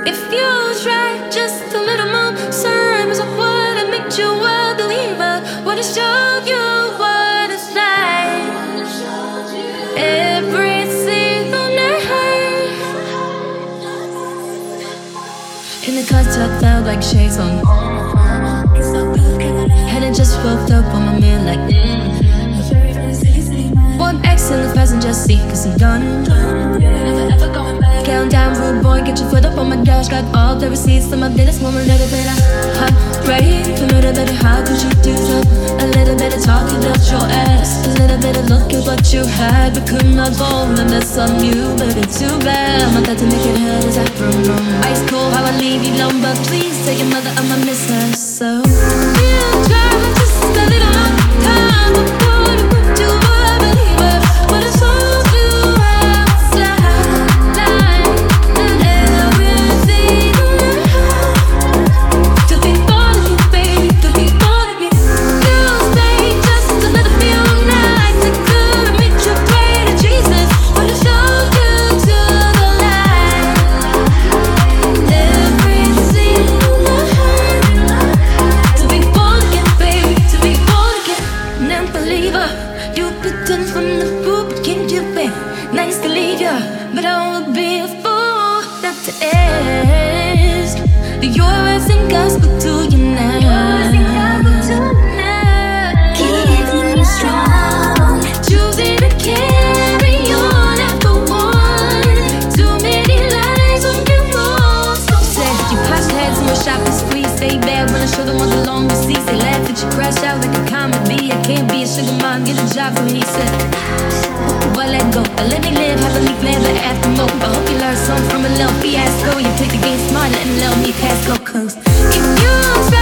If you try just a little more, signs of what I make you a believer. What I showed you what it's like. Every single night. In the contact felt like shades on. And I just woke up on my man like one X in the passenger seat, cause I'm done. Countdown, rude boy, get your foot up on my dash. Got all the receipts, some of this one a little bit of right, a little bit of how could you do that? A little bit of talking out your ass, a little bit of look at what you had, but could not hold, and that's on you, but it's too bad. I'm about to make it hurt as I promo. Ice cold, how I leave you alone, but please tell your mother I'ma miss her so. You try just a little more time before I put you a believer. What I told you but I would be a fool not to ask. You're rising gospel to you now. Keeping you strong, choosing to carry on after one. Too many lies on your own. So sad you pass heads and wish I could squeeze. Stay bad when I show them all the long receipts. They laugh at you, crash out like a comedy. I can't be a sugar mom, get a job, so he said. Well, let go, but let me live happily, never after more. I hope you learn something from a little fiasco. You take the game smart, letting little me pass go, cause if you try